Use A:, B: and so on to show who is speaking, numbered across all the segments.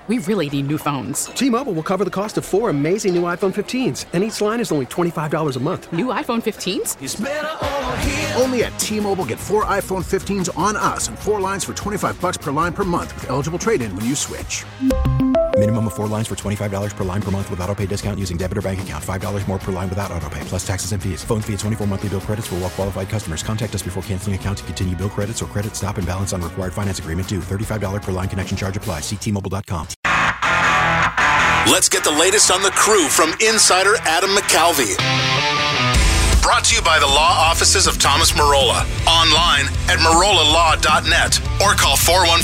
A: We really need new phones.
B: T-Mobile will cover the cost of 4 amazing new iPhone 15s, and each line is only $25 a month.
A: New iPhone 15s?
C: It's better over here.
D: Only at T-Mobile, get 4 iPhone 15s on us and 4 lines for $25 per line per month with eligible trade-in when you switch.
E: Minimum of 4 lines for $25 per line per month with autopay discount using debit or bank account. $5 more per line without autopay, plus taxes and fees. Phone fee at 24 monthly bill credits for well-qualified customers. Contact us before canceling account to continue bill credits or credit stop and balance on required finance agreement due. $35 per line connection charge applies. See T-Mobile.com.
F: Let's get the latest on the crew from insider Adam McCalvy. Brought to you by the law offices of Thomas Marola. Online at marolalaw.net or call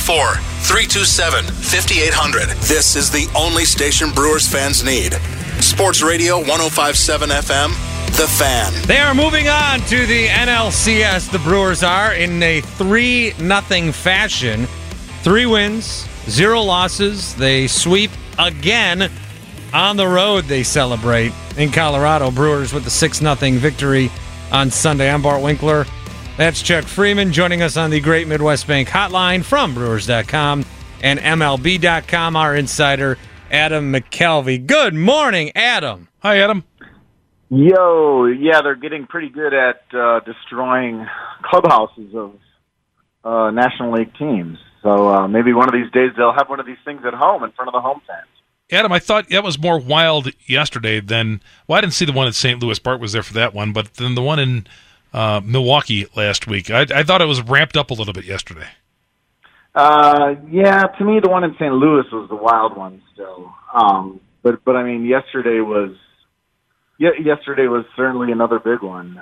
F: 414-327-5800. This is the only station Brewers fans need. Sports Radio 105.7 FM, The Fan.
G: They are moving on to the NLCS. The Brewers are in a 3-0 fashion. 3 wins, 0 losses. They sweep again on the road. They celebrate in Colorado. Brewers with the 6-0 victory on Sunday. I'm Bart Winkler. That's Chuck Freeman joining us on the Great Midwest Bank Hotline from Brewers.com and MLB.com. Our insider, Adam McCalvy. Good morning, Adam.
H: Hi, Adam.
I: Yo, yeah, they're getting pretty good at destroying clubhouses of National League teams. So maybe one of these days they'll have one of these things at home in front of the home fans.
H: Adam, I thought that was more wild yesterday than... Well, I didn't see the one at St. Louis. Bart was there for that one, but then the one in Milwaukee last week, I thought it was ramped up a little bit yesterday.
I: Yeah, to me the one in St. Louis was the wild one still. But I mean, yesterday was certainly another big one.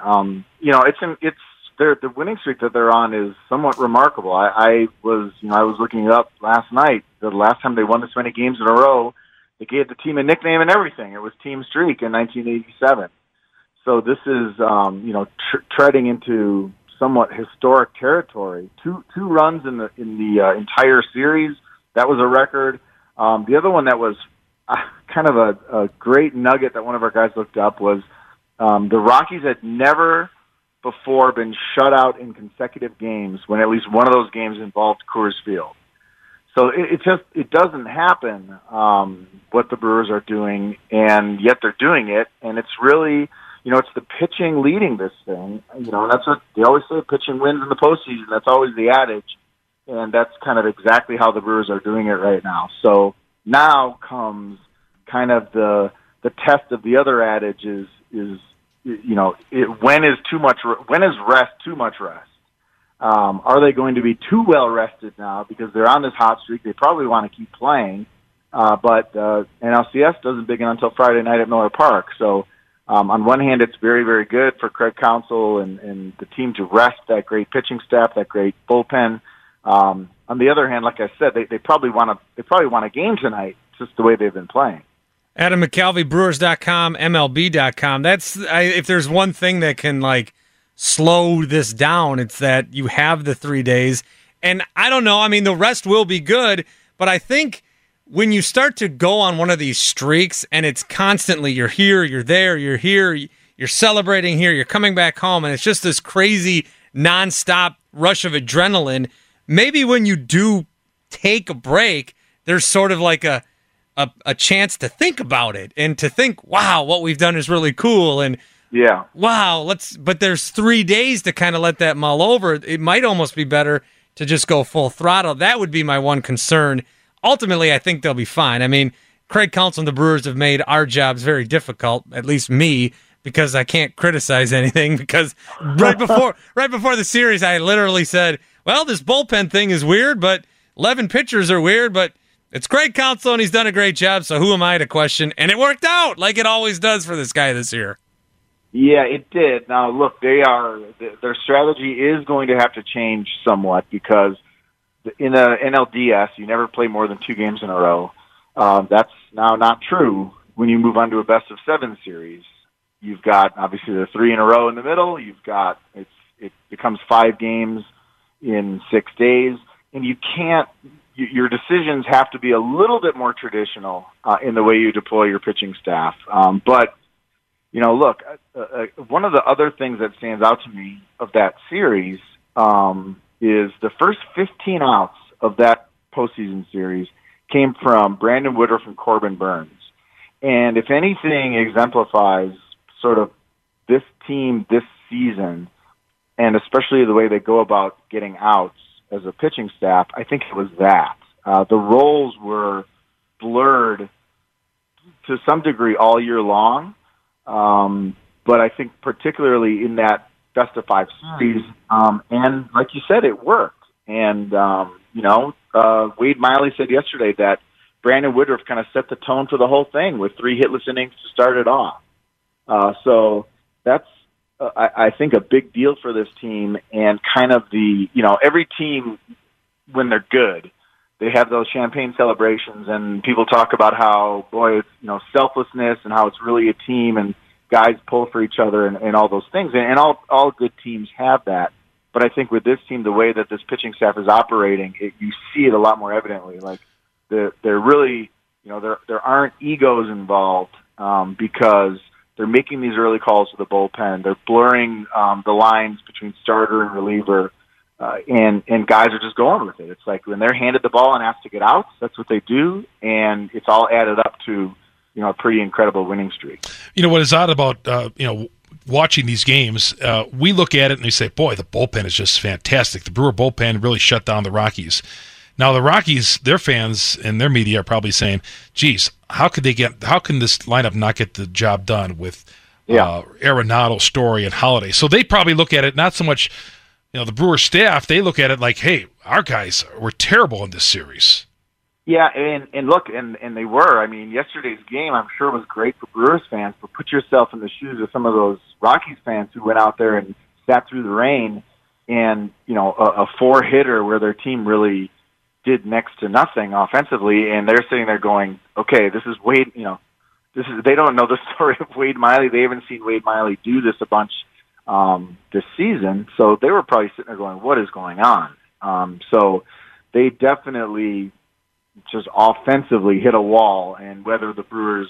I: The winning streak that they're on is somewhat remarkable. I was looking it up last night. The last time they won this many games in a row, they gave the team a nickname and everything. It was Team Streak in 1987. So this is, treading into somewhat historic territory. Two runs in the entire series. That was a record. The other one that was kind of a great nugget that one of our guys looked up was the Rockies had never before been shut out in consecutive games when at least one of those games involved Coors Field. So it doesn't happen, what the Brewers are doing, and yet they're doing it, and it's really, it's the pitching leading this thing, and that's what they always say, pitching wins in the postseason. That's always the adage, and that's kind of exactly how the Brewers are doing it right now. So now comes kind of the test of the other adage is when is rest too much rest? Are they going to be too well rested now because they're on this hot streak? They probably want to keep playing, but NLCS doesn't begin until Friday night at Miller Park. So on one hand, it's very, very good for Craig Counsell and the team to rest that great pitching staff, that great bullpen. On the other hand, like I said, they probably want a game tonight, just the way they've been playing.
G: Adam McCalvy, Brewers.com, MLB.com. If there's one thing that can slow this down, it's that you have the 3 days. And I don't know, I mean, the rest will be good, but I think when you start to go on one of these streaks and it's constantly you're here, you're there, you're here, you're celebrating here, you're coming back home, and it's just this crazy nonstop rush of adrenaline, maybe when you do take a break, there's sort of like a chance to think about it and to think, wow, what we've done is really cool, and
I: yeah,
G: wow, but there's 3 days to kind of let that mull over. It might almost be better to just go full throttle. That would be my one concern. Ultimately, I think they'll be fine. I mean, Craig Counsell and the Brewers have made our jobs very difficult, at least me, because I can't criticize anything, because right before the series, I literally said, well, this bullpen thing is weird, but 11 pitchers are weird, but it's Craig Counsell, and he's done a great job, so who am I to question? And it worked out, like it always does for this guy this year.
I: Yeah, it did. Now, look, their strategy is going to have to change somewhat because in the NLDS, you never play more than 2 games in a row. That's now not true when you move on to a best-of-7 series. You've got, obviously, the 3 in a row in the middle. You've got, it becomes 5 games in 6 days, and you can't, your decisions have to be a little bit more traditional in the way you deploy your pitching staff. But look, one of the other things that stands out to me of that series is the first 15 outs of that postseason series came from Brandon Woodruff and Corbin Burns. And if anything exemplifies sort of this team this season, and especially the way they go about getting outs as a pitching staff, I think it was that. The roles were blurred to some degree all year long, but I think particularly in that best-of-5 series, and like you said, it worked. And, Wade Miley said yesterday that Brandon Woodruff kind of set the tone for the whole thing with 3 hitless innings to start it off. So that's, I think, a big deal for this team, and kind of every team, when they're good, they have those champagne celebrations, and people talk about how, boy, it's, selflessness and how it's really a team and guys pull for each other and all those things. And all good teams have that. But I think with this team, the way that this pitching staff is operating, you see it a lot more evidently. Like, they're really, there aren't egos involved, because they're making these early calls to the bullpen. They're blurring the lines between starter and reliever, and guys are just going with it. It's like when they're handed the ball and asked to get outs, that's what they do, and it's all added up to a pretty incredible winning streak.
H: What is odd about watching these games, we look at it and we say, boy, the bullpen is just fantastic. The Brewer bullpen really shut down the Rockies. Now the Rockies, their fans and their media are probably saying, geez, how can this lineup not get the job done with Arenado, Story, and Holiday? So they probably look at it not so much, the Brewer staff, they look at it like, hey, our guys were terrible in this series.
I: Yeah, and look, and they were. I mean, yesterday's game, I'm sure, was great for Brewers fans, but put yourself in the shoes of some of those Rockies fans who went out there and sat through the rain, and, a 4-hitter where their team really did next to nothing offensively, and they're sitting there going, okay, this is Wade, they don't know the story of Wade Miley. They haven't seen Wade Miley do this a bunch this season, so they were probably sitting there going, what is going on? So they definitely just offensively hit a wall, and whether the Brewers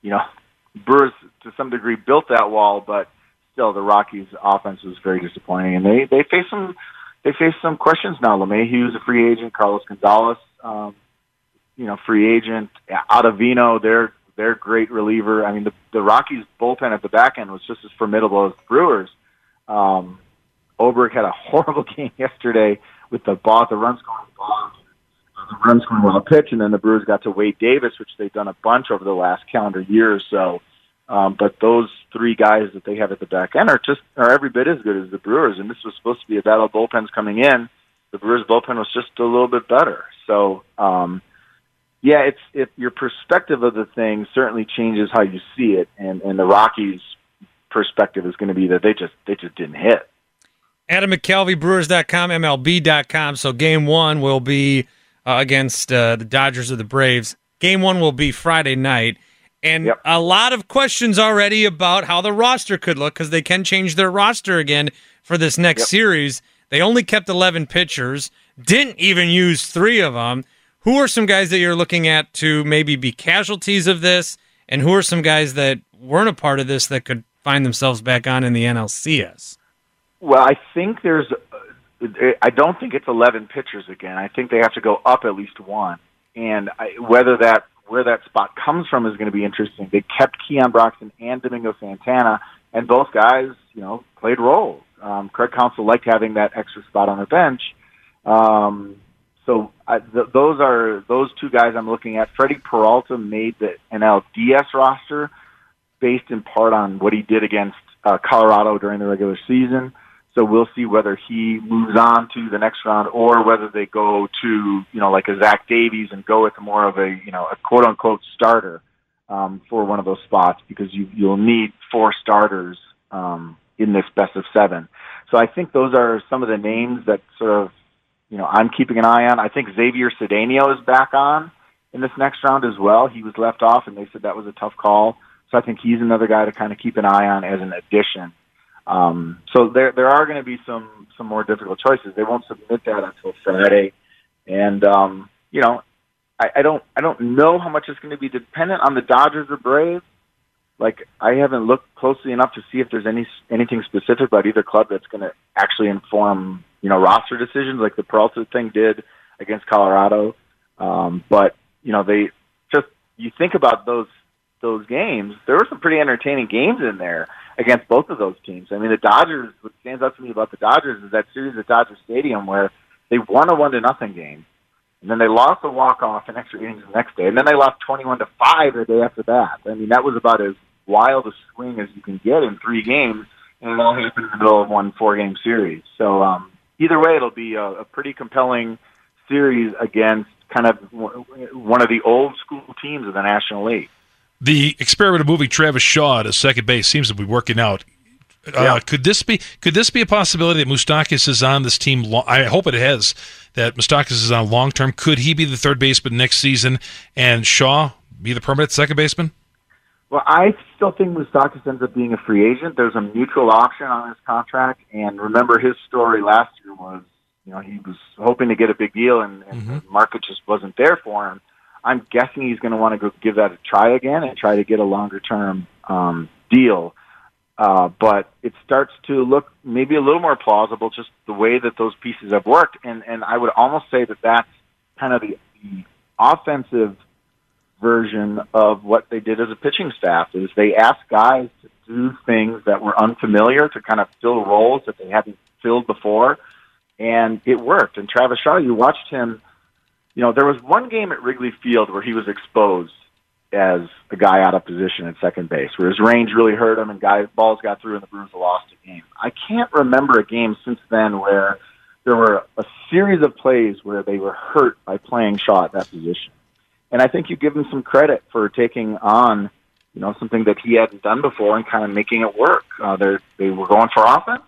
I: to some degree built that wall, but still the Rockies' offense was very disappointing, and they face some questions now. LeMahieu's a free agent, Carlos Gonzalez, free agent, Ottavino, they're great reliever. I mean, the Rockies' bullpen at the back end was just as formidable as the Brewers. Oberg had a horrible game yesterday with the runs going long, the runs going wild pitch, and then the Brewers got to Wade Davis, which they've done a bunch over the last calendar year or so. But those 3 guys that they have at the back end are every bit as good as the Brewers, and this was supposed to be a battle of bullpens coming in. The Brewers' bullpen was just a little bit better. So, it's your perspective of the thing certainly changes how you see it, and the Rockies' perspective is going to be that they just didn't hit.
G: Adam McCalvy, Brewers.com, MLB.com. So Game 1 will be against the Dodgers or the Braves. Game 1 will be Friday night. And a lot of questions already about how the roster could look, because they can change their roster again for this next series. They only kept 11 pitchers, didn't even use 3 of them. Who are some guys that you're looking at to maybe be casualties of this, and who are some guys that weren't a part of this that could find themselves back on in the NLCS?
I: Well, I think I don't think it's 11 pitchers again. I think they have to go up at least 1. And where that spot comes from is going to be interesting. They kept Keon Broxton and Domingo Santana, and both guys, played roles. Craig Counsell liked having that extra spot on the bench. Those 2 guys I'm looking at. Freddie Peralta made the NLDS roster based in part on what he did against Colorado during the regular season. So we'll see whether he moves on to the next round or whether they go to, like a Zach Davies and go with more of a quote-unquote starter for one of those spots, because you'll need 4 starters in this best of 7. So I think those are some of the names that sort of, I'm keeping an eye on. I think Xavier Cedeno is back on in this next round as well. He was left off, and they said that was a tough call. So I think he's another guy to kind of keep an eye on as an addition. So there are going to be some more difficult choices. They won't submit that until Friday, and I don't know how much it's going to be dependent on the Dodgers or Braves. Like, I haven't looked closely enough to see if there's anything specific about either club that's going to actually inform roster decisions like the Peralta thing did against Colorado. But you think about those games, there were some pretty entertaining games in there against both of those teams. I mean, the Dodgers, what stands out to me about the Dodgers is that series at Dodger Stadium where they won a 1-0 game, and then they lost a walk-off in extra innings the next day, and then they lost 21-5 the day after that. I mean, that was about as wild a swing as you can get in 3 games, and it all happened in the middle of one 4-game series. So either way, it'll be a pretty compelling series against kind of one of the old school teams of the National League.
H: The experiment of moving Travis Shaw to second base seems to be working out. Could this be a possibility that Moustakas is on this team? I hope it has. That Moustakas is on long term. Could he be the third baseman next season, and Shaw be the permanent second baseman?
I: Well, I still think Moustakas ends up being a free agent. There's a mutual option on his contract, and remember his story last year was, he was hoping to get a big deal, and the market just wasn't there for him. I'm guessing he's going to want to go give that a try again and try to get a longer-term deal. But it starts to look maybe a little more plausible, just the way that those pieces have worked. And I would almost say that that's kind of the offensive version of what they did as a pitching staff, is they asked guys to do things that were unfamiliar, to kind of fill roles that they hadn't filled before, and it worked. And Travis Shaw, you watched him. There was one game at Wrigley Field where he was exposed as a guy out of position at second base, where his range really hurt him and balls got through and the Brewers lost a game. I can't remember a game since then where there were a series of plays where they were hurt by playing Shaw at that position. And I think you give him some credit for taking on, something that he hadn't done before and kind of making it work. They were going for offense,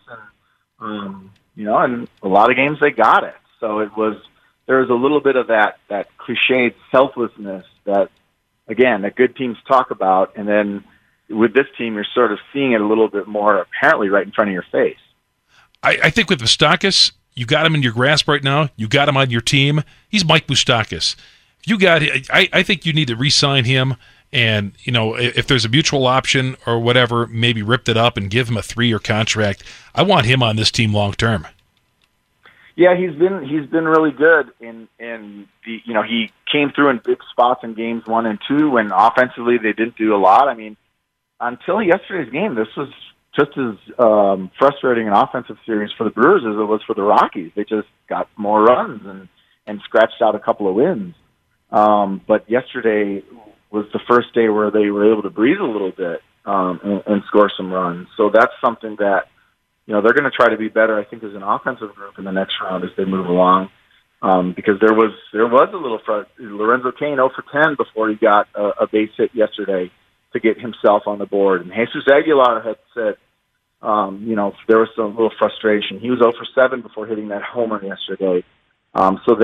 I: and and a lot of games they got it. So there was a little bit of that cliched selflessness that, again, that good teams talk about, and then with this team, you're sort of seeing it a little bit more apparently right in front of your face.
H: I think with Moustakas, you got him in your grasp right now. You got him on your team. He's Mike Moustakas. I think you need to re-sign him, and if there's a mutual option or whatever, maybe rip it up and give him a 3-year contract. I want him on this team long term.
I: Yeah, he's been really good in he came through in big spots in games 1 and 2 when offensively they didn't do a lot. I mean, until yesterday's game, this was just as frustrating an offensive series for the Brewers as it was for the Rockies. They just got more runs and scratched out a couple of wins. But yesterday was the first day where they were able to breathe a little bit and score some runs. So that's something that they're going to try to be better, I think, as an offensive group in the next round as they move along. Because there was a little Lorenzo Cain 0 for 10 before he got a base hit yesterday to get himself on the board. And Jesus Aguilar had said, there was some little frustration. He was 0 for 7 before hitting that homer yesterday. So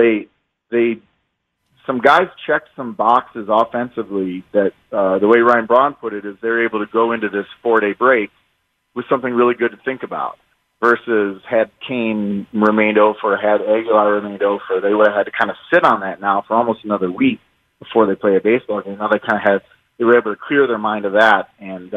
I: some guys checked some boxes offensively that the way Ryan Braun put it is they're able to go into this 4-day break with something really good to think about, versus had Cain remained over, had Aguilar remained over, they would have had to kind of sit on that now for almost another week before they play a baseball game. Now they were able to clear their mind of that and,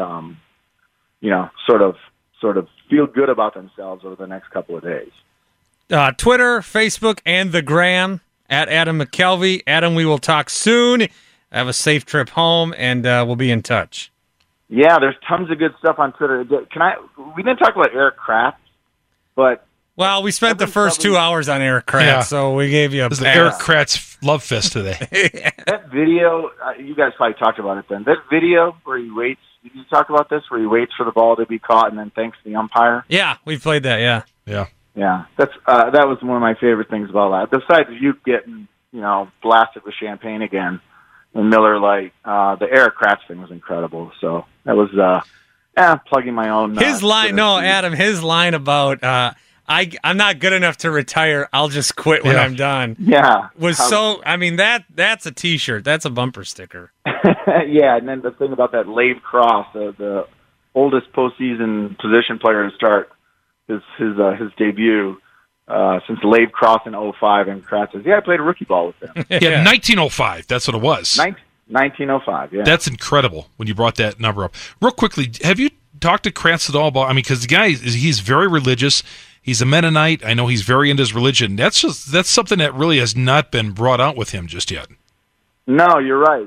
I: sort of feel good about themselves over the next couple of days.
G: Twitter, Facebook, and the Gram at Adam McKelvey. Adam, we will talk soon. Have a safe trip home, and we'll be in touch.
I: Yeah, there's tons of good stuff on Twitter. We didn't talk about Eric Kratz, but...
G: Well, we spent the first 2 hours on Eric Kratz, so we gave you a pass.
H: This is the Eric Kratz love fest today.
I: That video, you guys probably talked about it then. That video where he waits, did you talk about this, where he waits for the ball to be caught and then thanks the umpire?
G: Yeah, we played that, yeah.
I: Yeah, that was one of my favorite things about that. Besides you getting, blasted with champagne again and Miller Lite, the Eric Kratz thing was incredible. So that was plugging my own.
G: His line, Adam, his line about I'm not good enough to retire. I'll just quit when I'm done.
I: Yeah,
G: that's a T-shirt. That's a bumper sticker.
I: Yeah, and then the thing about that Lave Cross, the oldest postseason position player to start his debut since Lave Cross in 2005, and Kratz says, I played a rookie ball with them.
H: Yeah, 1905, that's what it was.
I: 1905, yeah.
H: That's incredible when you brought that number up. Real quickly, have you talked to Kratz at all about, because the guy, he's very religious. He's a Mennonite. I know he's very into his religion. That's something that really has not been brought out with him just yet.
I: No, you're right.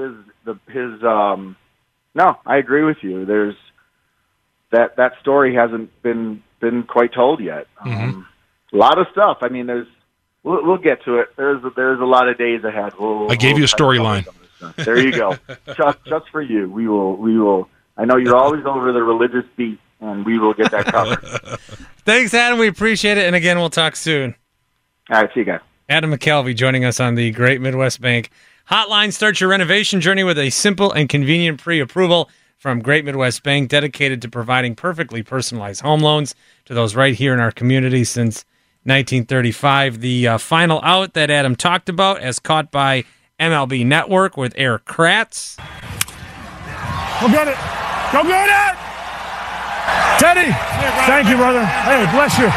I: No, I agree with you. There's that story hasn't been quite told yet. A lot of stuff. I mean, we'll get to it. There's a lot of days ahead.
H: I gave you a storyline.
I: There you go. just for you. We will. I know you're always over the religious beat, and we will get that covered.
G: Thanks, Adam. We appreciate it. And again, we'll talk soon.
I: All right, see you guys.
G: Adam McKelvey joining us on the Great Midwest Bank Hotline. Start your renovation journey with a simple and convenient pre-approval from Great Midwest Bank, dedicated to providing perfectly personalized home loans to those right here in our community since 1935. The final out that Adam talked about, as caught by MLB Network with Eric Kratz.
C: Go get it. Go get it. Teddy, thank you, brother. Hey, bless you.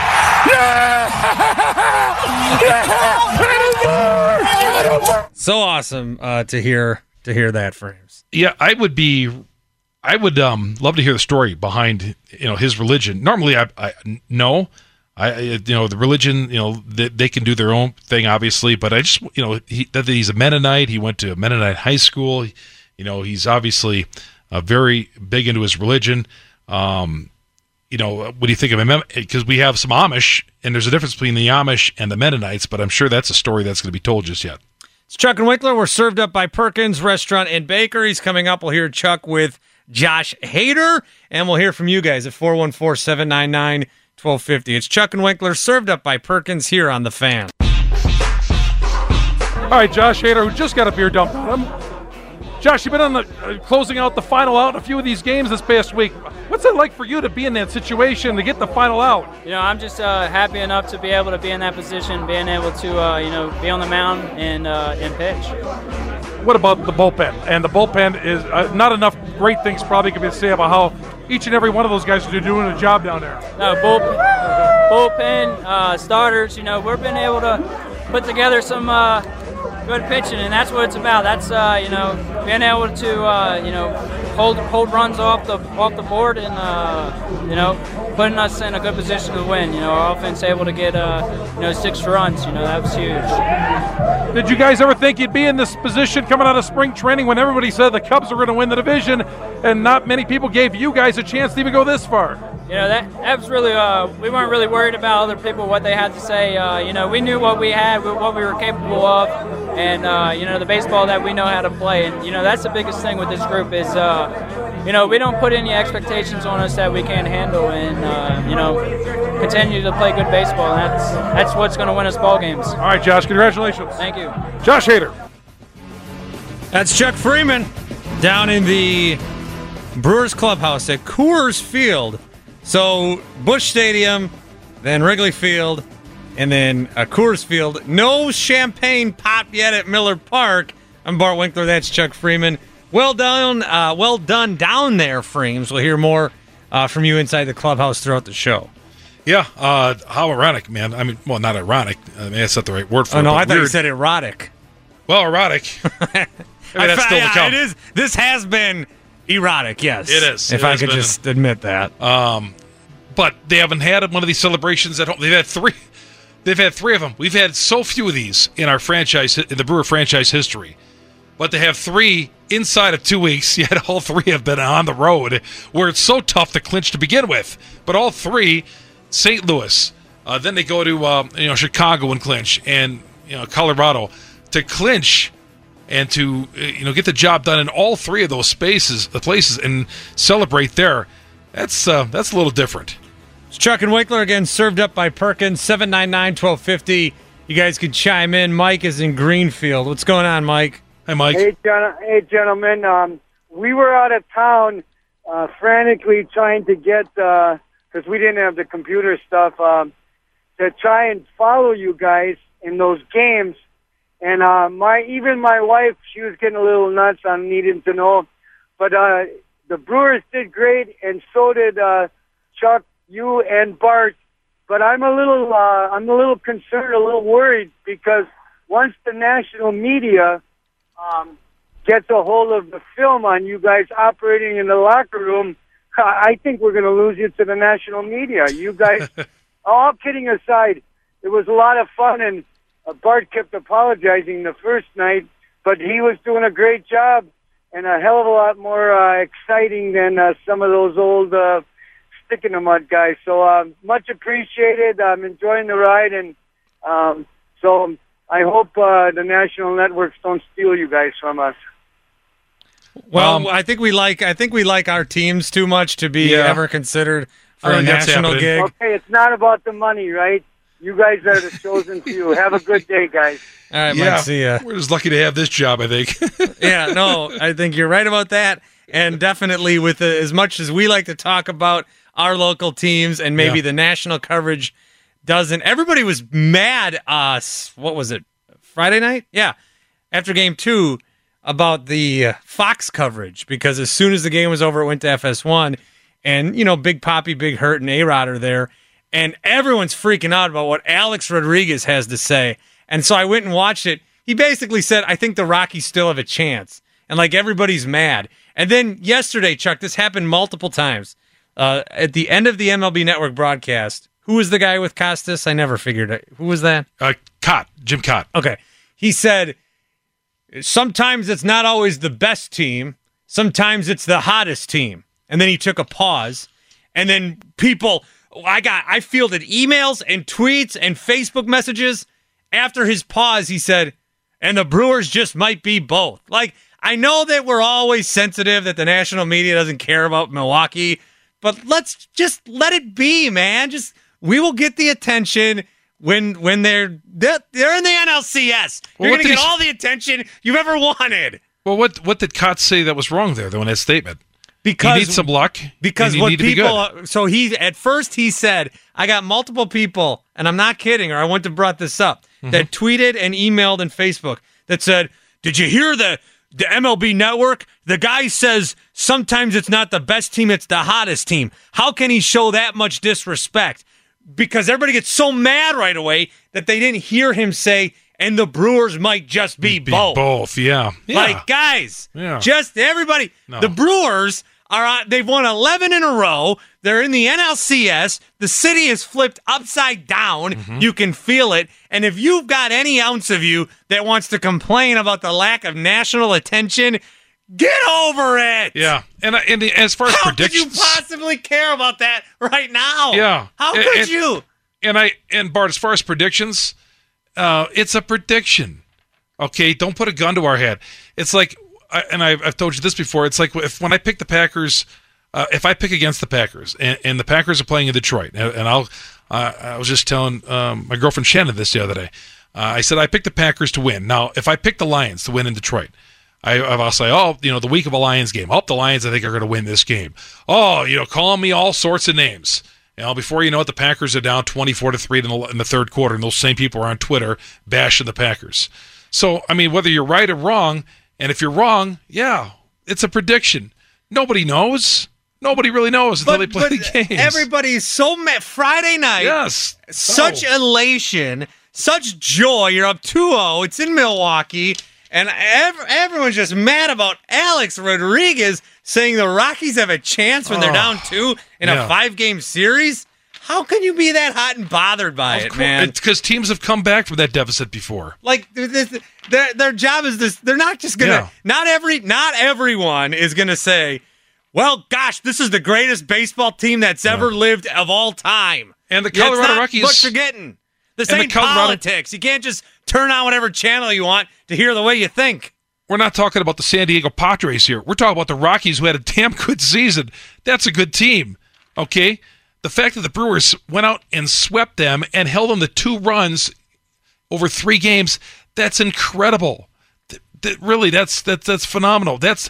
C: Yeah!
G: So awesome to hear that, Frames.
H: Yeah, I would love to hear the story behind his religion. Normally, I know the religion, they can do their own thing, obviously. But I just that he's a Mennonite. He went to Mennonite high school. He's obviously very big into his religion. What do you think of him? Because we have some Amish, and there's a difference between the Amish and the Mennonites, but I'm sure that's a story that's going to be told just yet.
G: It's Chuck and Winkler. We're served up by Perkins Restaurant and Bakeries. Coming up, we'll hear Chuck with Josh Hader, and we'll hear from you guys at 414-799-1250. It's Chuck and Winkler, served up by Perkins here on The Fan.
C: All right, Josh Hader, who just got a beer dumped on him. Josh, you've been on the closing out the final out in a few of these games this past week. What's it like for you to be in that situation, to get the final out?
J: I'm just happy enough to be able to be in that position, being able to, be on the mound and pitch.
C: What about the bullpen? And the bullpen is not enough great things probably can be said about how each and every one of those guys are doing a job down there.
J: No, bullpen starters, we've been able to put together some good pitching, and that's what it's about. That's being able to hold runs off the board and putting us in a good position to win. Our offense able to get 6 runs. That was huge.
C: Did you guys ever think you'd be in this position coming out of spring training when everybody said the Cubs were going to win the division, and not many people gave you guys a chance to even go this far?
J: That was really we weren't really worried about other people, what they had to say. We knew what we had, what we were capable of, and the baseball that we know how to play. And that's the biggest thing with this group is we don't put any expectations on us that we can't handle, and continue to play good baseball. And that's what's going to win us ball games.
C: All right, Josh, congratulations.
J: Thank you.
C: Josh Hader.
G: That's Chuck Freeman down in the Brewers clubhouse at Coors Field. So Busch Stadium, then Wrigley Field, and then Coors Field. No champagne pop yet at Miller Park. I'm Bart Winkler. That's Chuck Freeman. Well done down there, Frames. We'll hear more from you inside the clubhouse throughout the show.
H: Yeah, how ironic, man. I mean, well, not ironic. I mean, that's not the right word for it.
G: Oh, no, I thought
H: weird.
G: You said erotic.
H: Well, erotic. That's still to come.
G: It is. This has been erotic, yes.
H: It is.
G: If I could just admit that.
H: But they haven't had one of these celebrations at home. They've had 3. They've had 3 of them. We've had so few of these in our franchise, in the Brewer franchise history. But to have 3 inside of 2 weeks, yet all 3 have been on the road, where it's so tough to clinch to begin with. But all 3, St. Louis, then they go to Chicago and clinch, and Colorado to clinch and to get the job done in all 3 of those places, and celebrate there. That's a little different.
G: It's Chuck and Winkler again, served up by Perkins, 799-1250. You guys can chime in. Mike is in Greenfield. What's going on, Mike?
H: Hi, Mike.
K: Hey, gentlemen. We were out of town frantically trying to get, because we didn't have the computer stuff, to try and follow you guys in those games. And even my wife, she was getting a little nuts on needing to know. But the Brewers did great, and so did Chuck, you, and Bart. But I'm a little concerned, a little worried, because once the national media gets a hold of the film on you guys operating in the locker room, I think we're going to lose you to the national media. You guys, all kidding aside, it was a lot of fun, and Bart kept apologizing the first night, but he was doing a great job and a hell of a lot more exciting than some of those old stick in the mud guys. So much appreciated. I'm enjoying the ride, and so I hope the national networks don't steal you guys from us.
G: Well, I think we like our teams too much to be ever considered for a national gig.
K: Okay, it's not about the money, right? You guys are the chosen few. Have a good day, guys.
G: All right, Mike, see ya.
H: We're just lucky to have this job, I think.
G: Yeah, no, I think you're right about that. And definitely with as much as we like to talk about our local teams and maybe the national coverage doesn't. Everybody was mad what was it, Friday night? Yeah, after Game 2 about the Fox coverage, because as soon as the game was over, it went to FS1, and, Big Papi, Big Hurt, and A-Rod are there, and everyone's freaking out about what Alex Rodriguez has to say. And so I went and watched it. He basically said, I think the Rockies still have a chance. And, everybody's mad. And then yesterday, Chuck, this happened multiple times. At the end of the MLB Network broadcast, who was the guy with Costas? I never figured it. Who was that?
H: Jim Cott.
G: Okay. He said, sometimes it's not always the best team. Sometimes it's the hottest team. And then he took a pause. And then I fielded emails and tweets and Facebook messages. After his pause, he said, and the Brewers just might be both. I know that we're always sensitive that the national media doesn't care about Milwaukee, but let's just let it be, man. We will get the attention when they're in the NLCS. You're going to get all the attention you've ever wanted.
H: Well, what did Cott say that was wrong there, though, in that statement?
G: Because
H: you need some luck.
G: Because
H: what people,
G: so at first he said, I got multiple people, and I'm not kidding, or I wouldn't have brought this up, that tweeted and emailed and Facebook that said, did you hear the MLB Network? The guy says sometimes it's not the best team, it's the hottest team. How can he show that much disrespect? Because everybody gets so mad right away that they didn't hear him say, and the Brewers might just be both.
H: Both, yeah.
G: Guys, just everybody. No. The Brewers they've won 11 in a row. They're in the NLCS. The city is flipped upside down. You can feel it. And if you've got any ounce of you that wants to complain about the lack of national attention, get over it.
H: Yeah. And as far as predictions,
G: how could you possibly care about that right now?
H: Yeah.
G: How could you?
H: And Bart, as far as predictions, it's a prediction. Okay, don't put a gun to our head. It's like, I've told you this before. It's like when I pick the Packers, if I pick against the Packers, and the Packers are playing in Detroit, and I was just telling my girlfriend Shannon this the other day. I said I picked the Packers to win. Now, if I pick the Lions to win in Detroit, I'll say, the week of a Lions game. The Lions I think are going to win this game. Calling me all sorts of names. Before you know it, the Packers are down 24-3 in the third quarter, and those same people are on Twitter bashing the Packers. So, whether you're right or wrong, and if you're wrong, it's a prediction. Nobody knows. Nobody really knows until they play the games.
G: Everybody's so mad. Friday night,
H: yes,
G: such elation, such joy. You're up 2-0. It's in Milwaukee, and everyone's just mad about Alex Rodriguez saying the Rockies have a chance when they're down 2 in a 5-game series. How can you be that hot and bothered by it, man?
H: It's because teams have come back from that deficit before.
G: Their job is this. They're not just gonna. Not everyone is gonna say, "Well, gosh, this is the greatest baseball team that's ever lived of all time."
H: And the Colorado Rockies.
G: What you're getting. This ain't politics. You can't just turn on whatever channel you want to hear the way you think.
H: We're not talking about the San Diego Padres here. We're talking about the Rockies, who had a damn good season. That's a good team. Okay. The fact that the Brewers went out and swept them and held them to 2 runs over 3 games, that's incredible. Really, that's phenomenal. That's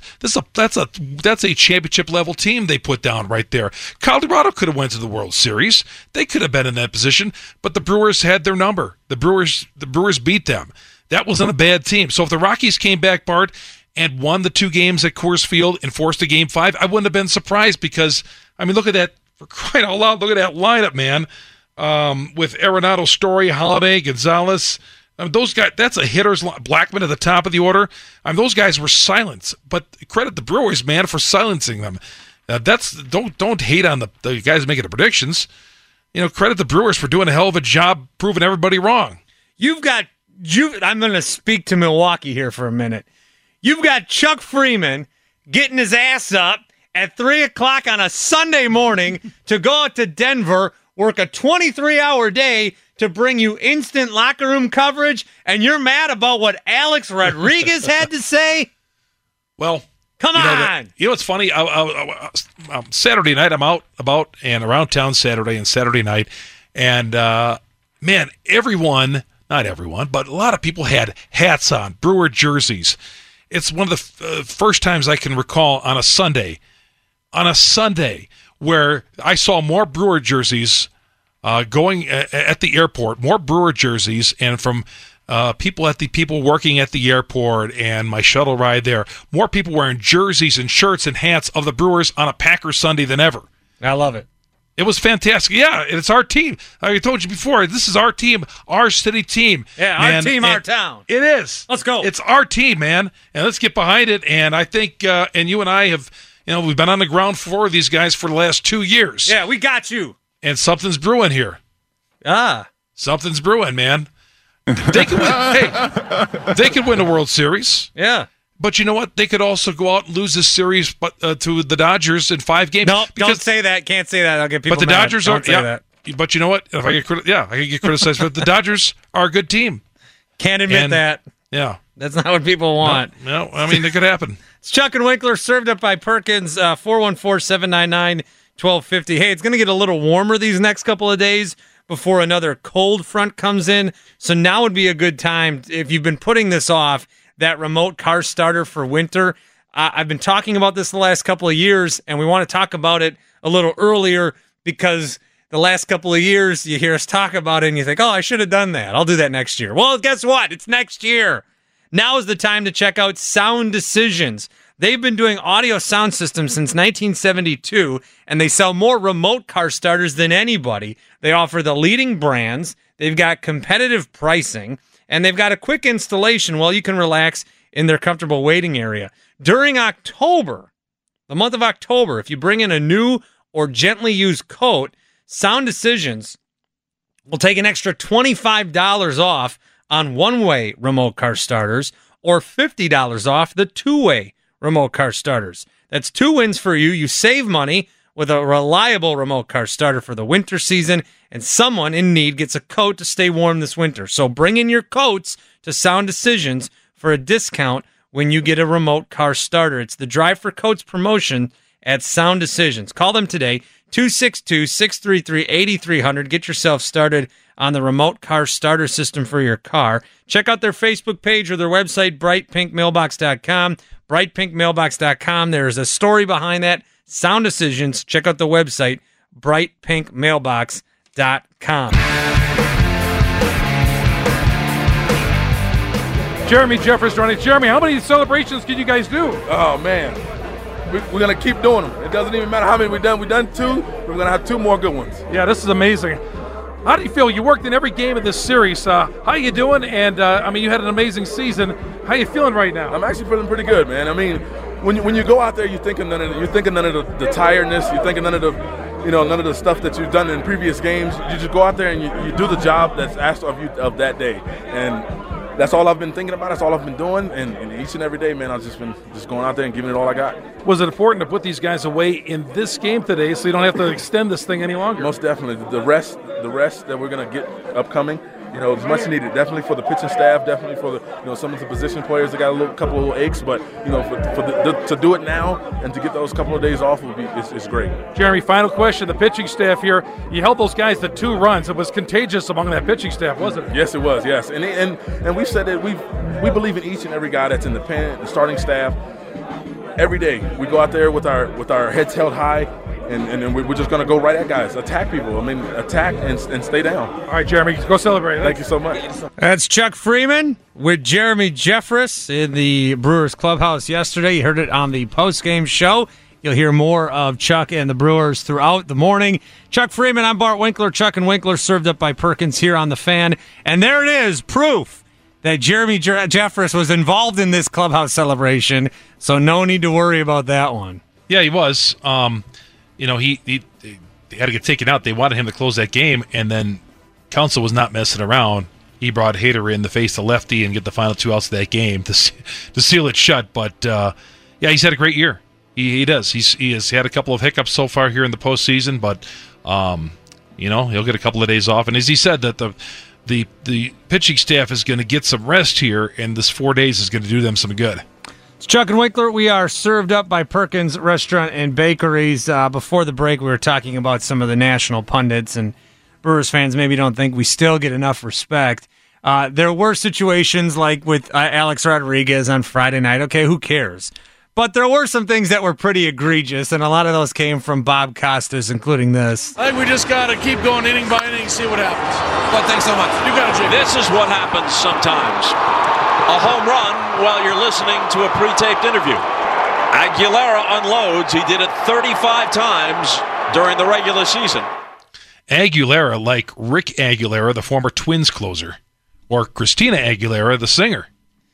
H: a championship level team they put down right there. Colorado could have went to the World Series. They could have been in that position, but the Brewers had their number. The Brewers beat them. That wasn't a bad team. So if the Rockies came back, Bart, and won the 2 games at Coors Field and forced a Game 5, I wouldn't have been surprised because, look at that. For crying out loud, look at that lineup, man. With Arenado, Story, Holiday, Gonzalez. Those guys, that's a hitter's line. Blackman at the top of the order. Those guys were silenced. But credit the Brewers, man, for silencing them. Don't hate on the guys making the predictions. Credit the Brewers for doing a hell of a job proving everybody wrong.
G: You've got I'm going to speak to Milwaukee here for a minute. You've got Chuck Freeman getting his ass up at 3 o'clock on a Sunday morning to go out to Denver, work a 23-hour day to bring you instant locker room coverage, and you're mad about what Alex Rodriguez had to say?
H: Well,
G: come on.
H: You know what's funny? Saturday night, I'm out about and around town Saturday and Saturday night, and man, not everyone, but a lot of people had hats on, Brewer jerseys. It's one of the first times I can recall on a Sunday where I saw more Brewer jerseys going at the airport, more Brewer jerseys, and from people working at the airport and my shuttle ride there, more people wearing jerseys and shirts and hats of the Brewers on a Packers Sunday than ever.
G: I love it.
H: It was fantastic. Yeah, it's our team. I told you before, this is our team, our city team.
G: Yeah, man. Our team, our town.
H: It is.
G: Let's go.
H: It's our team, man, and let's get behind it. And I think, and you and I have, we've been on the ground floor of these guys for the last 2 years.
G: Yeah, we got you.
H: And something's brewing here. Something's brewing, man. They could win. They could win a World Series.
G: Yeah.
H: But you know what? They could also go out and lose this series to the Dodgers in 5 games.
G: No, don't say that. Can't say that. I'll get people
H: mad. But the
G: mad.
H: Dodgers
G: don't say that.
H: But you know what? If I get criticized. But the Dodgers are a good team.
G: Can't admit that.
H: Yeah.
G: That's not what people want.
H: No, I mean, it could happen.
G: It's Chuck and Winkler, served up by Perkins, 414-799-1250. Hey, it's going to get a little warmer these next couple of days before another cold front comes in. So now would be a good time, if you've been putting this off, that remote car starter for winter. I've been talking about this the last couple of years, and we want to talk about it a little earlier because the last couple of years you hear us talk about it and you think, oh, I should have done that. I'll do that next year. Well, guess what? It's next year. Now is the time to check out Sound Decisions. They've been doing audio sound systems since 1972, and they sell more remote car starters than anybody. They offer the leading brands. They've got competitive pricing, and they've got a quick installation while you can relax in their comfortable waiting area. During October, the month of October, if you bring in a new or gently used coat, Sound Decisions will take an extra $25 off on one-way remote car starters or $50 off the two-way remote car starters. That's 2 wins for you. You save money with a reliable remote car starter for the winter season, and someone in need gets a coat to stay warm this winter. So bring in your coats to Sound Decisions for a discount when you get a remote car starter. It's the Drive for Coats promotion at Sound Decisions. Call them today, 262-633-8300. Get yourself started on the remote car starter system for your car. Check out their Facebook page or their website, brightpinkmailbox.com. brightpinkmailbox.com. There's a story behind that. Sound Decisions. Check out the website, brightpinkmailbox.com.
C: Jeremy Jeffress joining. Jeremy, how many celebrations can you guys do?
L: Oh, man. We're going to keep doing them. It doesn't even matter how many we've done. We've done 2. We're going to have 2 more good ones.
C: Yeah, this is amazing. How do you feel? You worked in every game of this series. How you doing? And, you had an amazing season. How you feeling right now?
L: I'm actually feeling pretty good, man. I mean, when you go out there, you're thinking none of the tiredness. You're thinking none of the stuff that you've done in previous games. You just go out there and you do the job that's asked of you of that day. And that's all I've been thinking about. That's all I've been doing. And each and every day, man, I've just been going out there and giving it all I got.
C: Was it important to put these guys away in this game today so you don't have to extend this thing any longer?
L: Most definitely. The rest that we're going to get upcoming, is much needed. Definitely for the pitching staff. Definitely for the some of the position players that got a couple of little aches. But to do it now and to get those couple of days off it's great.
C: Jeremy, final question: the pitching staff here. You held those guys to 2 runs. It was contagious among that pitching staff, wasn't it?
L: Yes, it was. Yes, and we've said that we believe in each and every guy that's in the pen, the starting staff. Every day we go out there with our heads held high. And we're just going to go right at guys, attack people. Attack and stay down.
C: All right, Jeremy, go celebrate.
L: Thank you so much.
G: That's Chuck Freeman with Jeremy Jeffress in the Brewers clubhouse yesterday. You heard it on the postgame show. You'll hear more of Chuck and the Brewers throughout the morning. Chuck Freeman, I'm Bart Winkler. Chuck and Winkler served up by Perkins here on The Fan. And there it is, proof that Jeremy Jeffress was involved in this clubhouse celebration, so no need to worry about that one.
H: Yeah, he was. He had to get taken out. They wanted him to close that game, and then Counsell was not messing around. he brought Hader in to face the lefty and get the final 2 outs of that game to seal it shut. But, he's had a great year. He does. He has had a couple of hiccups so far here in the postseason, but, he'll get a couple of days off. And as he said, that the pitching staff is going to get some rest here, and this 4 days is going to do them some good.
G: It's Chuck and Winkler. We are served up by Perkins Restaurant and Bakeries. Before the break, we were talking about some of the national pundits, and Brewers fans maybe don't think we still get enough respect. There were situations like with Alex Rodriguez on Friday night. Okay, who cares? But there were some things that were pretty egregious, and a lot of those came from Bob Costas, including this.
M: I think we just got to keep going inning by inning, see what happens.
N: Well, thanks so much.
M: You got it, Jake.
N: This is what happens sometimes. A home run while you're listening to a pre-taped interview. Aguilera unloads. He did it 35 times during the regular season.
H: Aguilera, like Rick Aguilera, the former Twins closer, or Christina Aguilera, the singer.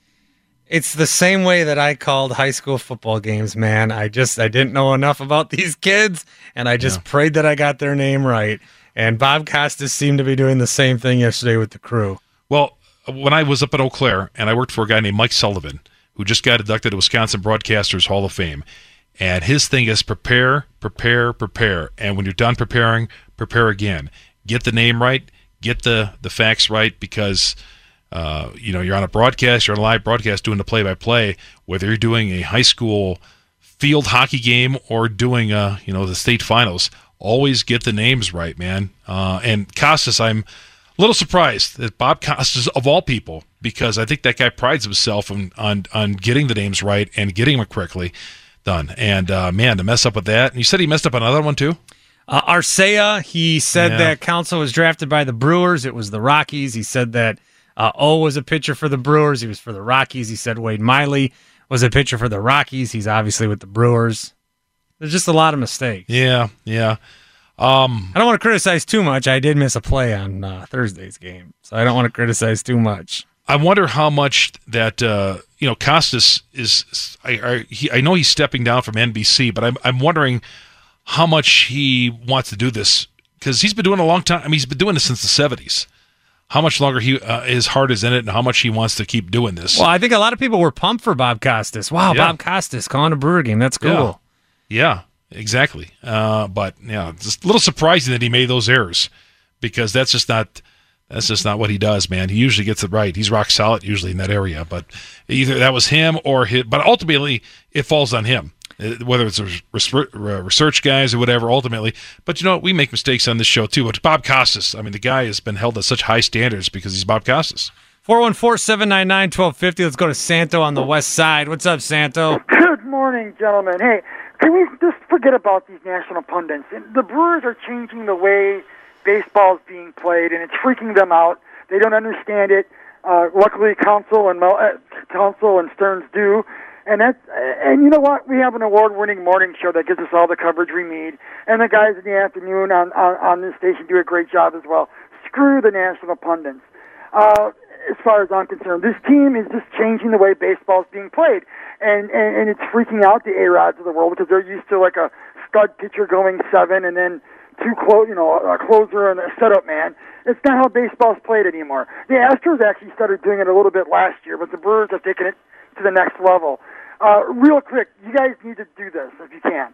G: It's the same way that I called high school football games, man. I didn't know enough about these kids, and I just prayed that I got their name right. And Bob Costas seemed to be doing the same thing yesterday with the Crew.
H: Well, when I was up at Eau Claire, and I worked for a guy named Mike Sullivan, who just got inducted to Wisconsin Broadcasters Hall of Fame, and his thing is prepare, prepare, prepare. And when you're done preparing, prepare again. Get the name right, get the facts right, because you're on a broadcast, you're on a live broadcast doing the play-by-play, whether you're doing a high school field hockey game or doing the state finals, always get the names right, man. And Costas, I'm a little surprised that Bob Costas, of all people, because I think that guy prides himself on getting the names right and getting them correctly done. And, to mess up with that. And you said he messed up another one, too?
G: Arcea, he said that Counsell was drafted by the Brewers. It was the Rockies. He said that O was a pitcher for the Brewers. He was for the Rockies. He said Wade Miley was a pitcher for the Rockies. He's obviously with the Brewers. There's just a lot of mistakes.
H: Yeah.
G: I don't want to criticize too much. I did miss a play on Thursday's game, so I don't want to criticize too much.
H: I wonder how much that Costas is. I know he's stepping down from NBC, but I'm wondering how much he wants to do this, because he's been doing it a long time. I mean, he's been doing this since the 70s. How much longer his heart is in it, and how much he wants to keep doing this.
G: Well, I think a lot of people were pumped for Bob Costas. Wow, yeah. Bob Costas calling a Brewer game. That's cool.
H: Yeah, exactly. But just a little surprising that he made those errors, because that's just not what he does, man. He usually gets it right. He's rock solid usually in that area. But either that was him or but ultimately it falls on him. Whether it's research guys or whatever, ultimately. But we make mistakes on this show too. But Bob Costas, I mean, the guy has been held at such high standards because he's Bob Costas.
G: 414-799-1250. Let's go to Santo on the west side. What's up, Santo?
O: Good morning, gentlemen. Hey, can we just forget about these national pundits? The Brewers are changing the way baseball is being played, and it's freaking them out. They don't understand it. Luckily, Counsell and Stearns do. And you know what? We have an award-winning morning show that gives us all the coverage we need. And the guys in the afternoon on this station do a great job as well. Screw the national pundits. As far as I'm concerned, this team is just changing the way baseball is being played. And it's freaking out the A-Rods of the world, because they're used to like a stud pitcher going 7 and then a closer and a setup man. It's not how baseball's played anymore. The Astros actually started doing it a little bit last year, but the Brewers have taken it to the next level. Real quick, you guys need to do this if you can.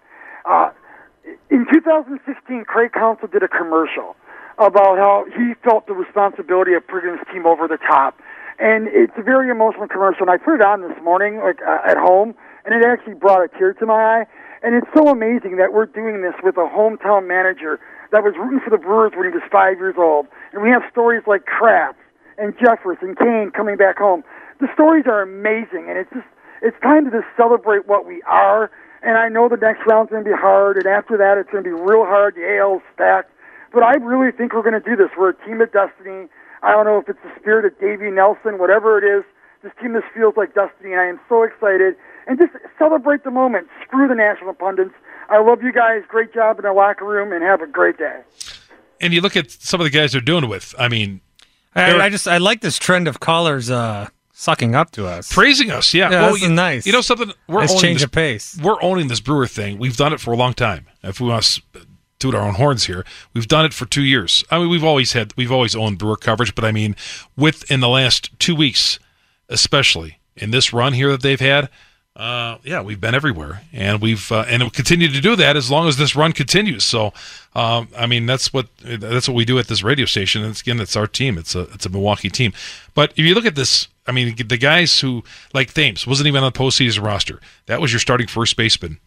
O: In 2016, Craig Counsell did a commercial about how he felt the responsibility of bringing his team over the top. And it's a very emotional commercial, and I put it on this morning at home, and it actually brought a tear to my eye. And it's so amazing that we're doing this with a hometown manager that was rooting for the Brewers when he was 5 years old. And we have stories like Kraft and Jeffers and Kane coming back home. The stories are amazing, and it's time to just celebrate what we are. And I know the next round's going to be hard, and after that it's going to be real hard. The AL's stacked. But I really think we're going to do this. We're a team of destiny. I don't know if it's the spirit of Davey Nelson, whatever it is. This team just feels like destiny, and I am so excited. And just celebrate the moment. Screw the national pundits. I love you guys. Great job in the locker room, and have a great day.
H: And you look at some of the guys they're doing it with. I mean,
G: I like this trend of callers sucking up to us,
H: praising us. Yeah,
G: well, this is nice.
H: You know something?
G: Let's change the pace.
H: We're owning this Brewer thing. We've done it for a long time. If we want to toot our own horns here. We've done it for 2 years. I mean, we've always owned Brewer coverage, but I mean, in the last 2 weeks, especially in this run here that they've had, we've been everywhere, and and we'll continue to do that as long as this run continues. So, I mean, that's what we do at this radio station. And again, it's our team. It's a Milwaukee team. But if you look at this, I mean, the guys who, like Thames, wasn't even on the postseason roster. That was your starting first baseman,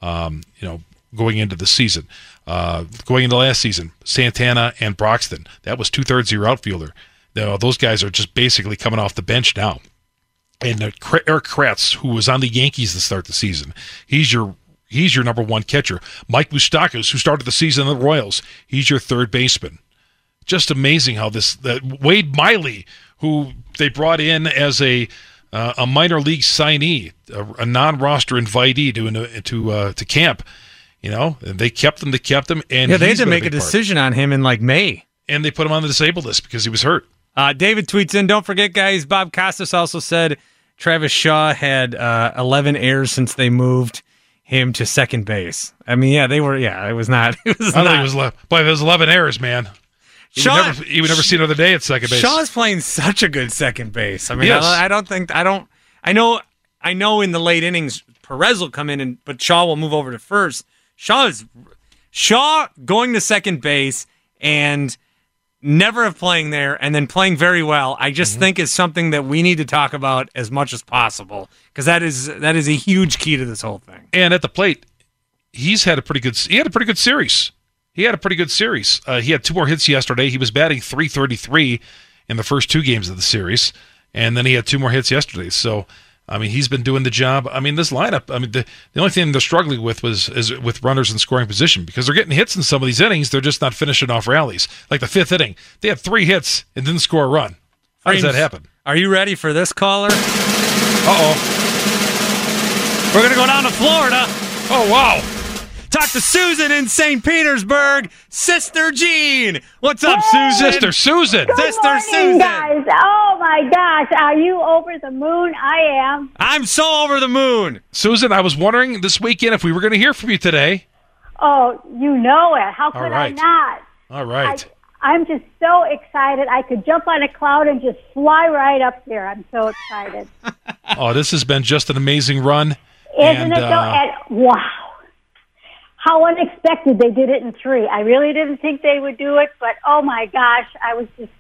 H: going into the season. Going into last season, Santana and Broxton. That was 2/3 of your outfielder. Now, those guys are just basically coming off the bench now. And Eric Kratz, who was on the Yankees to start the season, he's your number one catcher. Mike Moustakas, who started the season in the Royals, he's your third baseman. Just amazing how that Wade Miley, who they brought in as a minor league signee, a non-roster invitee to camp. They kept him. And
G: they had to make a decision on him in like May.
H: And they put him on the disabled list because he was hurt.
G: David tweets in, don't forget, guys, Bob Costas also said Travis Shaw had 11 errors since they moved him to second base. I mean, it was not.
H: I think it was 11 errors, man. He would never see another day at second base.
G: Shaw's playing such a good second base. I mean,
H: yes.
G: I know in the late innings, Perez will come in, but Shaw will move over to first. Shaw going to second base and never have playing there and then playing very well, I just think is something that we need to talk about as much as possible, because that is a huge key to this whole thing.
H: And at the plate, he had a pretty good series. He had 2 more hits yesterday. He was batting .333 in the first 2 games of the series, and then he had 2 more hits yesterday. So, I mean, he's been doing the job. I mean, this lineup, I mean, the only thing they're struggling with is with runners in scoring position, because they're getting hits in some of these innings. They're just not finishing off rallies. Like the 5th inning, they had 3 hits and didn't score a run. How does that happen?
G: Are you ready for this caller?
H: Uh-oh.
G: We're going to go down to Florida.
H: Oh, wow.
G: Talk to Susan in St. Petersburg. Sister Jean. What's up, Susan?
H: Sister Susan.
P: Good morning, guys. Oh, my gosh. Are you over the moon? I am.
G: I'm so over the moon.
H: Susan, I was wondering this weekend if we were going to hear from you today.
P: Oh, you know it. How could I not?
H: All right.
P: I'm just so excited. I could jump on a cloud and just fly right up there. I'm so excited.
H: Oh, this has been just an amazing run.
P: Isn't it, though? And, wow. How unexpected they did it in 3. I really didn't think they would do it, but oh my gosh, I was just,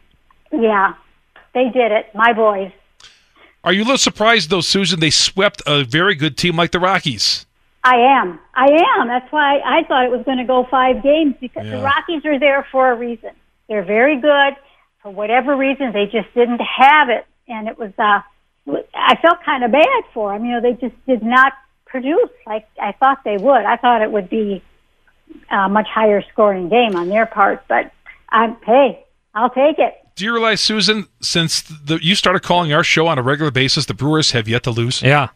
P: they did it, my boys.
H: Are you a little surprised, though, Susan, they swept a very good team like the Rockies?
P: I am. That's why I thought it was going to go 5 games, because the Rockies are there for a reason. They're very good. For whatever reason, they just didn't have it, and it was, I felt kind of bad for them. They just did not produce like I thought they would. I thought it would be a much higher scoring game on their part, but I'll take it.
H: Do you realize, Susan, since you started calling our show on a regular basis, the Brewers have yet to lose?
G: Yeah.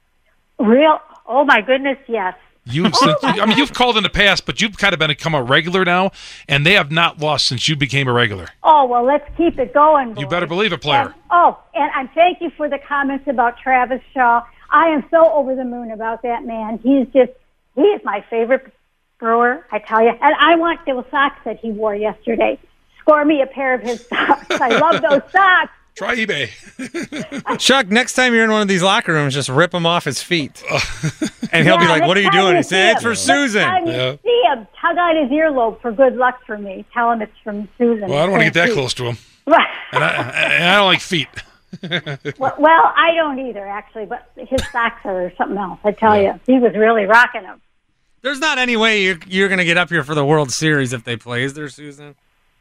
P: Real? Oh my goodness, yes.
H: You've called in the past, but you've kind of become a regular now, and they have not lost since you became a regular.
P: Oh, well, let's keep it going, boys.
H: You better believe it, player.
P: And thank you for the comments about Travis Shaw. I am so over the moon about that man. He is my favorite Brewer, I tell you. And I want those socks that he wore yesterday. Score me a pair of his socks. I love those socks.
H: Try eBay.
G: Chuck, next time you're in one of these locker rooms, just rip him off his feet. And he'll be like, what are you doing? He said, it's for Susan.
P: Next time you see him, tug on his earlobe for good luck for me. Tell him it's from Susan.
H: Well, I don't want to get that close to him.
P: Right.
H: And I don't like feet.
P: Well, I don't either, actually, but his socks are something else, I tell you. He was really rocking them.
G: There's not any way you're going to get up here for the World Series if they play, is there, Susan?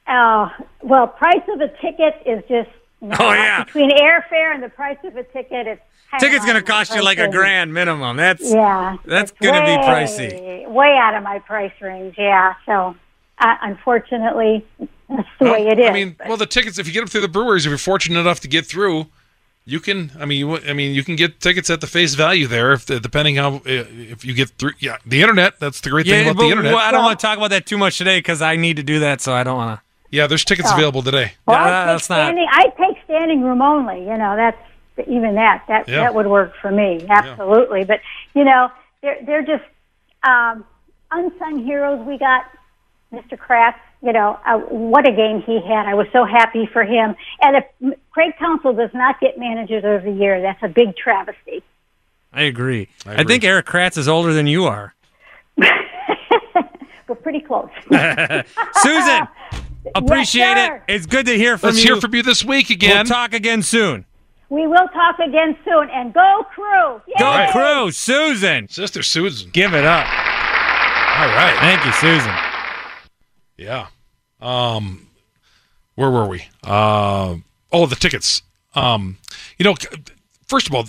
P: Well, price of a ticket is just... Between airfare and the price of a ticket, it's...
G: Ticket's going to cost you like $1,000 minimum. That's going to be pricey.
P: Way out of my price range, yeah. So, unfortunately... That's the way it is.
H: I mean, the tickets, if you get them through the Brewers, if you're fortunate enough to get through, you can, you can get tickets at the face value there, depending if you get through. Yeah, the internet, that's the great thing about the internet.
G: I don't want to talk about that too much today because I need to do that, so I don't want to.
H: Yeah, there's tickets available today.
P: Well, I take standing room only. That would work for me. Absolutely. Yeah. But, they're just, unsung heroes we got, Mr. Kratz. What a game he had. I was so happy for him. And if Craig Counsell does not get Manager of the Year, that's a big travesty.
G: I agree. I think Eric Kratz is older than you are.
P: We're pretty close.
G: Susan, appreciate it. It's good to hear from you.
H: Let's hear from you this week again.
G: We'll talk again soon.
P: We will talk again soon. And go Crew! Yay!
G: Go Crew! Susan!
H: Sister Susan.
G: Give it up.
H: All right.
G: Thank you, Susan.
H: Yeah. Where were we? The tickets. First of all,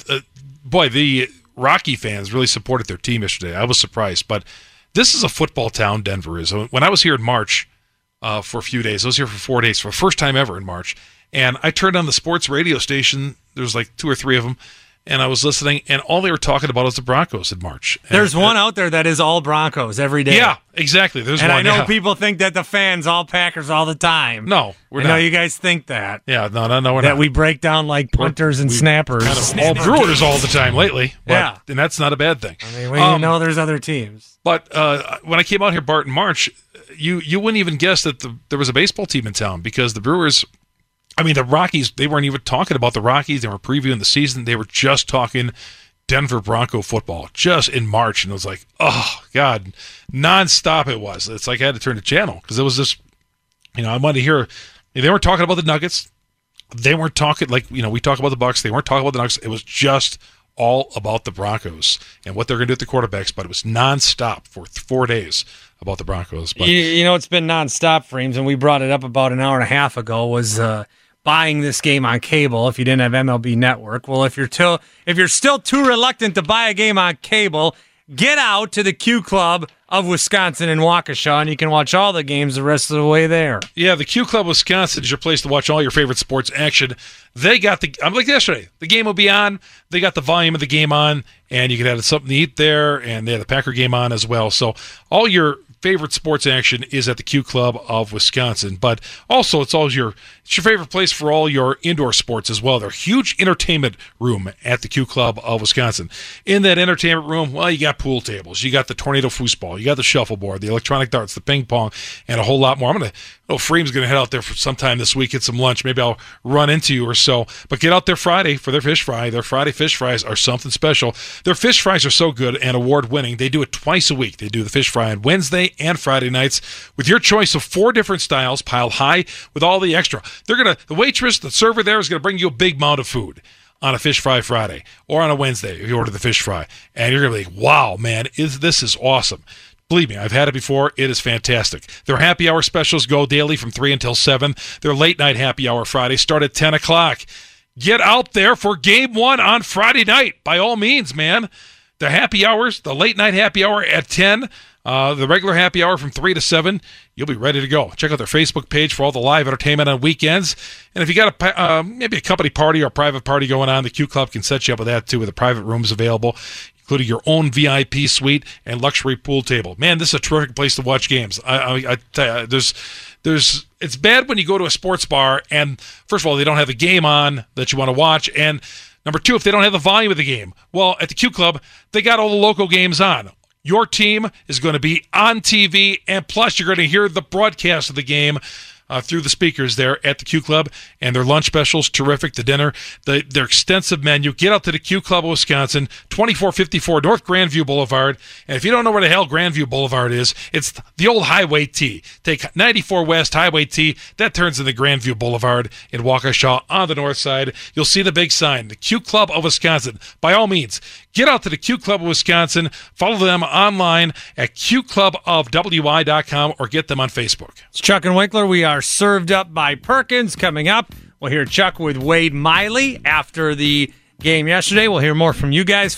H: the Rocky fans really supported their team yesterday. I was surprised, but this is a football town, Denver is. When I was here in March for a few days, I was here for 4 days for the first time ever in March, and I turned on the sports radio station. There was like 2 or 3 of them, and I was listening, and all they were talking about was the Broncos in March.
G: There's one out there that is all Broncos every day.
H: Yeah, exactly. There's
G: and
H: one.
G: And I know people think that the fans all Packers all the time.
H: No, we're not.
G: I know you guys think that.
H: Yeah, no, we're not.
G: That we break down like punters and snappers.
H: Kind of all Brewers all the time lately.
G: Yeah.
H: And that's not a bad thing.
G: I mean, there's other teams.
H: But when I came out here, Bart, in March, you wouldn't even guess that there was a baseball team in town because the Brewers... the Rockies, they weren't even talking about the Rockies. They were previewing the season. They were just talking Denver Bronco football just in March. And it was like, oh, God, nonstop it was. It's like I had to turn the channel because it was just, I wanted to hear. They weren't talking about the Nuggets. They weren't talking like, we talk about the Bucks. They weren't talking about the Nuggets. It was just all about the Broncos and what they're going to do with the quarterbacks. But it was nonstop for 4 days about the Broncos. But
G: it's been nonstop for him, and we brought it up about an hour and a half ago, was buying this game on cable if you didn't have MLB Network. Well, if you're still too reluctant to buy a game on cable, get out to the Q Club of Wisconsin in Waukesha, and you can watch all the games the rest of the way there.
H: Yeah, the Q Club Wisconsin is your place to watch all your favorite sports action. They got like yesterday, the game will be on. They got the volume of the game on, and you can have something to eat there, and they have the Packer game on as well. So all your favorite sports action is at the Q Club of Wisconsin, but also it's your favorite place for all your indoor sports as well. They're a huge entertainment room at the Q Club of Wisconsin. In that entertainment room, well, you got pool tables, you got the tornado foosball, you got the shuffleboard, the electronic darts, the ping pong, and a whole lot more. Freem's going to head out there for sometime this week, get some lunch. Maybe I'll run into you or so. But get out there Friday for their fish fry. Their Friday fish fries are something special. Their fish fries are so good and award-winning. They do it twice a week. They do the fish fry on Wednesday and Friday nights with your choice of 4 different styles piled high with all the extra. The waitress, the server there is going to bring you a big mound of food on a Fish Fry Friday or on a Wednesday if you order the fish fry. And you're going to be like, wow, man, this is awesome. Believe me, I've had it before. It is fantastic. Their happy hour specials go daily from 3 until 7. Their late night happy hour Fridays start at 10 o'clock. Get out there for game 1 on Friday night. By all means, man. The happy hours, the late night happy hour at 10, the regular happy hour from 3 to 7, you'll be ready to go. Check out their Facebook page for all the live entertainment on weekends. And if you got maybe a company party or a private party going on, the Q Club can set you up with that too, with the private rooms available, including your own VIP suite and luxury pool table. Man, this is a terrific place to watch games. I tell you, it's bad when you go to a sports bar and, first of all, they don't have a game on that you want to watch, and number 2, if they don't have the volume of the game. Well, at the Q Club, they got all the local games on. Your team is going to be on TV, and plus you're going to hear the broadcast of the game through the speakers there at the Q Club, and their lunch specials, terrific, the dinner, their extensive menu. Get out to the Q Club of Wisconsin, 2454 North Grandview Boulevard, and if you don't know where the hell Grandview Boulevard is, it's the old Highway T. Take 94 West Highway T, that turns into Grandview Boulevard in Waukesha on the north side. You'll see the big sign, the Q Club of Wisconsin. By all means, get out to the Q Club of Wisconsin, follow them online at qclubofwi.com or get them on Facebook.
G: It's Chuck and Winkler. We are served up by Perkins. Coming up, we'll hear Chuck with Wade Miley after the game yesterday. We'll hear more from you guys,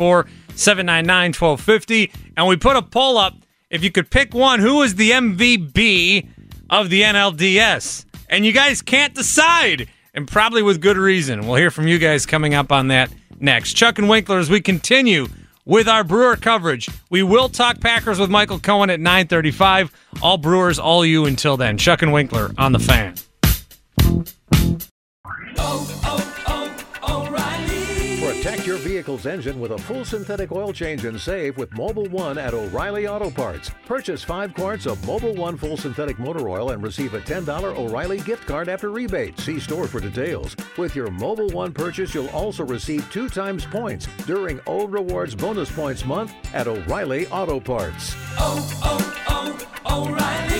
G: 414-799-1250. And we put a poll up. If you could pick one, who is the MVP of the NLDS? And you guys can't decide, and probably with good reason. We'll hear from you guys coming up on that next. Chuck and Winkler, as we continue with our Brewer coverage. We will talk Packers with Michael Cohen at 9:35. All Brewers, all you until then. Chuck and Winkler on The Fan.
L: For a
Q: Protect your vehicle's engine with a full synthetic oil change and save with Mobil 1 at O'Reilly Auto Parts. Purchase 5 quarts of Mobil 1 full synthetic motor oil and receive a $10 O'Reilly gift card after rebate. See store for details. With your Mobil 1 purchase, you'll also receive 2 times points during O Rewards Bonus Points Month at O'Reilly Auto Parts.
R: O'Reilly